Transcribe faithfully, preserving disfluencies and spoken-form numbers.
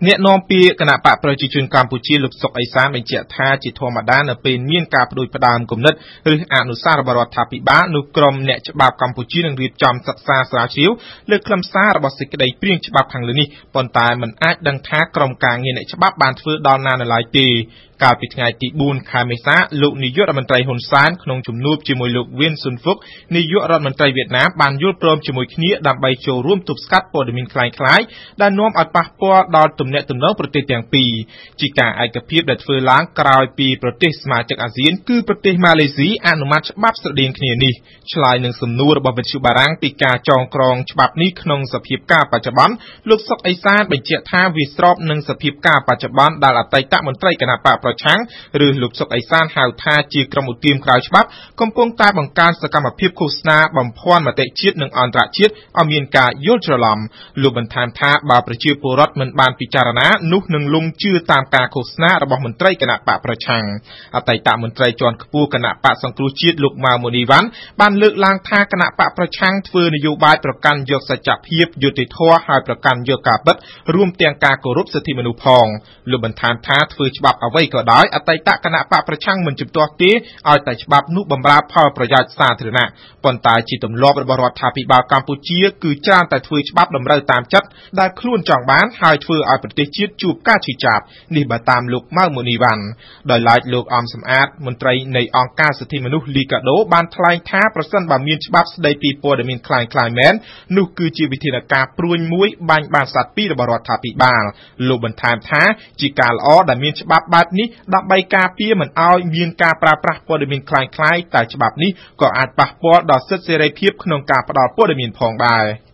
អ្នកនាំពាក្យគណៈបកប្រជាជនកម្ពុជាលោកសុកអេសានបញ្ជាក់ថាជាធម្មតានៅពេលមានការផ្ដួចផ្ដើមគំនិតឬអនុសាសន៍របស់រដ្ឋាភិបាលនោះក្រុមអ្នកច្បាប់កម្ពុជានឹងរៀបចំសិក្សាស្រាវជ្រាវលើខ្លឹមសាររបស់សេចក្តីព្រាងច្បាប់ខាងលើនេះប៉ុន្តែមិនអាចដឹងថាក្រុមការងារអ្នកច្បាប់បានធ្វើដល់ណានៅឡើយទេកាលពីថ្ងៃទីបួនខែមេសាលោកនាយករដ្ឋមន្ត្រីហ៊ុនសែនក្នុងជំនួបជាមួយលោកវៀនស៊ុនហ្វុកនាយករដ្ឋមន្ត្រីវៀតណាមបានយល់ព្រមជាមួយគ្នាដើម្បីចូលរួមទប់ស្កាត់ព័ត៌មានคล้ายៗដែលនាំឲ្យប៉ះពាល់ដល់ទំនាក់ទំនងប្រទេសទាំងពីរជាការឯកភាពដែលធ្វើឡើងក្រោយពីប្រទេសសមាជិកអាស៊ានគឺប្រទេសម៉ាឡេស៊ីអនុម័តច្បាប់ស្រដៀងគ្នានេះឆ្លើយនឹងសំណួររបស់វិទ្យុបារាំងពីការចងក្រងច្បាប់នេះក្នុងសភាពការបច្ចុប្បន្នលោកសុកអេសានបញ្ជាក់ថាវាស្របនឹងសភាពការបច្ចុប្បន្នដែលអតីតមន្ត្រីគណៈបកប្រឆាំងឬលោកសុកអេសានហៅថាជាក្រុមឧទាមក្រៅច្បាប់កំពុងតែបង្កើនសកម្មភាពឃោសនាបំភាន់មតិជាតិនិងអន្តរជាតិឲ្យមានការយល់ច្រឡំលោកបន្ថែមថាបើប្រជាពលរដ្ឋមិនបានពិចារណានោះនឹងលងជឿតាមការឃោសនារបស់មន្ត្រីគណៈបកប្រឆាំងអតីតមន្ត្រីជាន់ខ្ពស់គណៈបកសង្គ្រោះជាតិលោកម៉ៅម៉ូនីវ៉ាន់បានលើកឡើងថាគណៈបកប្រឆាំងធ្វើនយោបាយប្រកាន់យកសច្ចភាពយុត្តិធម៌ហើយប្រកាន់យកការពិតរួមទាំងការគោរពសិទ្ធិមនុស្សផងលោកបន្ថែមថាធ្វើច្បាប់អ្វីក៏ដោយអតីតគណៈបកប្រឆាំងមិនជំទាស់ទេឲ្យតែច្បាប់នោះបម្រើផលប្រយោជន៍សាធារណៈប៉ុន្តែជាទម្លាប់របស់រដ្ឋាភិបាលកម្ពុជាគឺច្រើនតែធ្វើច្បាប់តម្រូវតាមចិត្តដែលខ្លួនចង់បានហើយធ្វើឲ្យប្រទេសជាតិជួបការឈឺចាប់នេះបើតាមលោកម៉ៅម៉ូនីវ៉ាន់ដោយឡែកលោកអំសំអាតមន្ត្រីនៃអង្គការសិទ្ធិមនុស្សលីកាដូបានថ្លែងថាប្រសិនបើមានច្បាប់ស្ដីពីព័ត៌មានคล้ายៗមែននោះគឺជាវិធានការព្រួញមួយបាញ់បានសត្វពីររបស់រដ្ឋាភិបាលលោកបន្ថែមថាជាការល្អដែលមានច្បាប់បែបនេះដើម្បីការពារមិនឲ្យមានការប្រើប្រាស់ព័ត៌មានคล้ายៗតែច្បាប់នេះក៏អាចប៉ះពាល់ដល់សិទ្ធិសេរីភាពក្នុងការផ្ដល់ព័ត៌មានផងដែរ